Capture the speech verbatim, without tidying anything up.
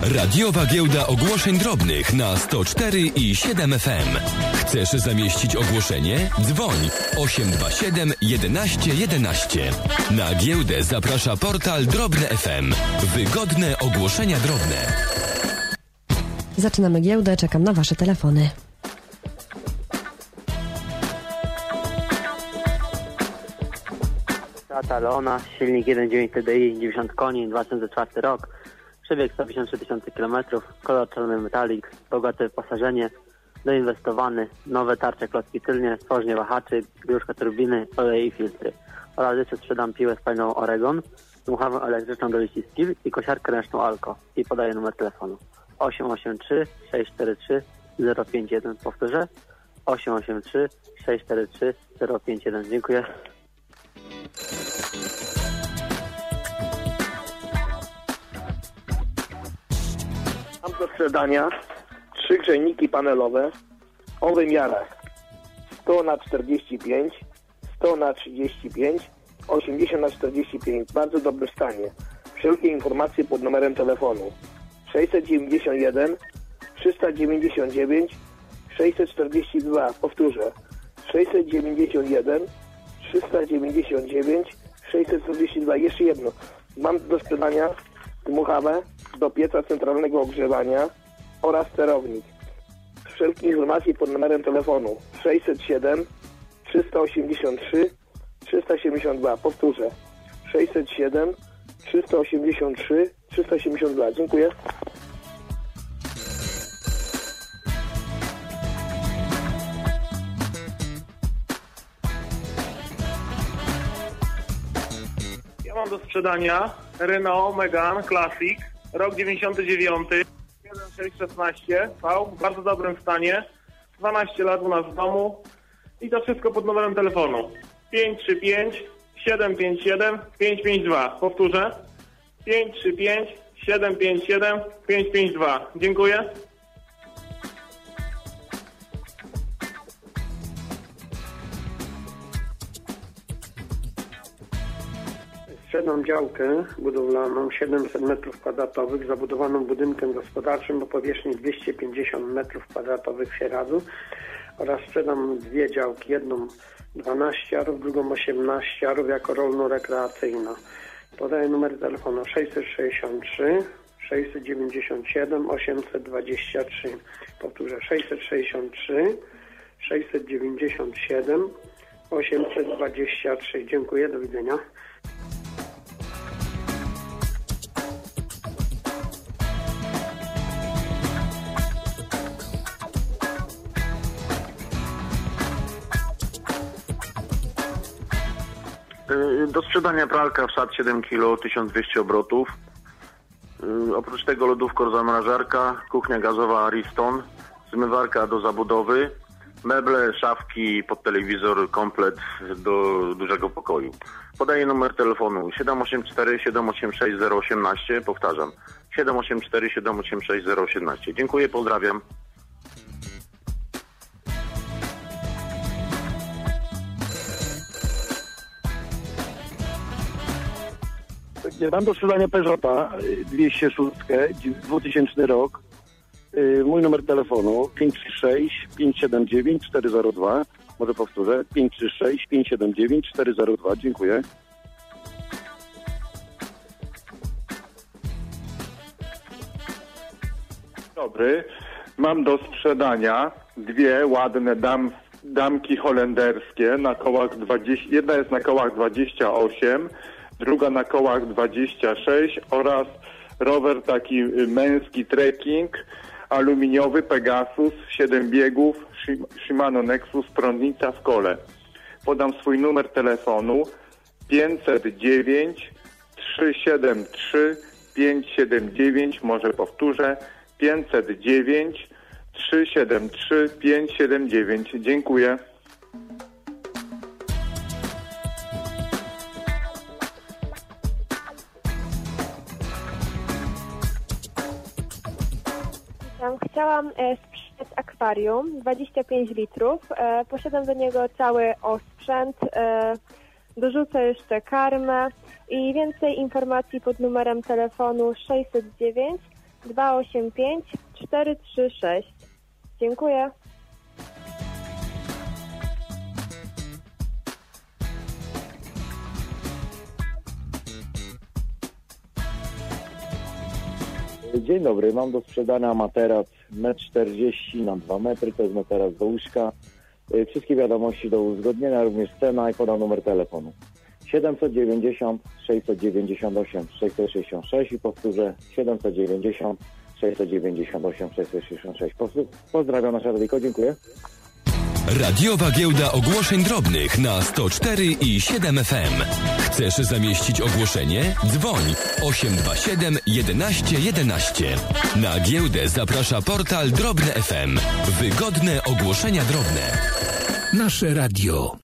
Radiowa giełda ogłoszeń drobnych na sto cztery i siedem F M. Chcesz zamieścić ogłoszenie? Dzwoń osiem dwa siedem jedenaście jedenaście. Na giełdę zaprasza portal Drobne F M. Wygodne ogłoszenia drobne. Zaczynamy giełdę, czekam na wasze telefony. Tata Leona, silnik jeden przecinek dziewięć T D I, dziewięćdziesiąt koni, dwa tysiące czwarty rok, przebieg sto pięćdziesiąt trzy tysiące kilometrów, kolor czarny metalik, bogate wyposażenie, doinwestowany, nowe tarcze, klocki tylnie, stworzenie wahaczy, biuszka turbiny, oleje i filtry. Oraz jeszcze sprzedam piłę spalną Oregon, dmuchawę elektryczną do liściski i kosiarkę ręczną Alko. I podaję numer telefonu osiem osiem trzy sześć cztery trzy zero pięć jeden. Powtórzę osiem osiem trzy sześć cztery trzy zero pięć jeden. Dziękuję. Mam do sprzedania trzy grzejniki panelowe o wymiarach sto na czterdzieści pięć, sto na trzydzieści pięć, osiemdziesiąt na czterdzieści pięć. W bardzo dobrym stanie. Wszelkie informacje pod numerem telefonu sześćset dziewięćdziesiąt jeden trzysta dziewięćdziesiąt dziewięć sześćset czterdzieści dwa. Powtórzę sześćset dziewięćdziesiąt jeden trzysta dziewięćdziesiąt dziewięć sześćset czterdzieści dwa. Jeszcze jedno. Mam do sprzedania dmuchawę do pieca centralnego ogrzewania oraz sterownik. Wszelkie informacje pod numerem telefonu sześćset siedem trzysta osiemdziesiąt trzy trzysta siedemdziesiąt dwa. Powtórzę sześćset siedem trzysta osiemdziesiąt trzy trzysta siedemdziesiąt dwa. Dziękuję. Ja mam do sprzedania Renault Megane Classic, rok dziewięćdziesiąty dziewiąty, jeden sześć szesnaście V, w bardzo dobrym stanie, dwanaście lat u nas w domu i to wszystko pod numerem telefonu pięć trzy pięć siedem pięć siedem pięć pięć dwa. Powtórzę pięć trzy pięć siedem pięć siedem pięć pięć dwa. Dziękuję. Sprzedam działkę budowlaną siedemset metrów kwadratowych, zabudowaną budynkiem gospodarczym o powierzchni dwieście pięćdziesiąt metrów kwadratowych w Sieradzu oraz sprzedam dwie działki, jedną dwanaście arów, drugą osiemnaście arów jako rolno-rekreacyjna. Podaję numer telefonu sześćset sześćdziesiąt trzy sześćset dziewięćdziesiąt siedem osiemset dwadzieścia trzy. Powtórzę sześćset sześćdziesiąt trzy sześćset dziewięćdziesiąt siedem osiemset dwadzieścia trzy. Dziękuję, do widzenia. Do sprzedania pralka F S A T siedem kilo, tysiąc dwieście obrotów. Yy, oprócz tego lodówka, zamrażarka, kuchnia gazowa Ariston, zmywarka do zabudowy, meble, szafki, pod telewizor, komplet do dużego pokoju. Podaję numer telefonu siedem osiem cztery siedem osiem sześć zero jeden osiem. Powtarzam siedem osiem cztery siedem osiem sześć zero jeden osiem. Dziękuję, pozdrawiam. Mam do sprzedania Peugeota dwieście sześć, dwutysięczny rok. Mój numer telefonu pięć trzy sześć pięć siedem dziewięć cztery zero dwa. Może powtórzę pięć trzy sześć pięć siedem dziewięć cztery zero dwa. Dziękuję. Dobry. Mam do sprzedania dwie ładne dam, damki holenderskie na kołach dwadzieścia. Jedna jest na kołach dwadzieścia osiem, druga na kołach dwadzieścia sześć oraz rower taki męski trekking aluminiowy Pegasus, siedem biegów, Shimano Nexus, prądnica w kole. Podam swój numer telefonu pięćset dziewięć trzysta siedemdziesiąt trzy pięć siedem dziewięć. Może powtórzę pięćset dziewięć trzysta siedemdziesiąt trzy pięć siedem dziewięć. Dziękuję. Chciałam sprzedać akwarium, dwadzieścia pięć litrów. E, posiadam do niego cały osprzęt. E, dorzucę jeszcze karmę i więcej informacji pod numerem telefonu sześćset dziewięć dwa osiem pięć cztery trzy sześć. Dziękuję. Dzień dobry, mam do sprzedania materac metr czterdzieści na dwa metry, to jest materac do łóżka. Wszystkie wiadomości do uzgodnienia, również cena i podam numer telefonu. siedemset dziewięćdziesiąt sześćset dziewięćdziesiąt osiem sześćset sześćdziesiąt sześć i powtórzę siedemset dziewięćdziesiąt sześćset dziewięćdziesiąt osiem sześćset sześćdziesiąt sześć. Pozdrawiam nasze radyjko, dziękuję. Radiowa Giełda Ogłoszeń Drobnych na sto cztery i siedem F M. Chcesz zamieścić ogłoszenie? Dzwoń osiem dwa siedem jedenaście jedenaście. Na giełdę zaprasza portal Drobne F M. Wygodne ogłoszenia drobne. Nasze radio.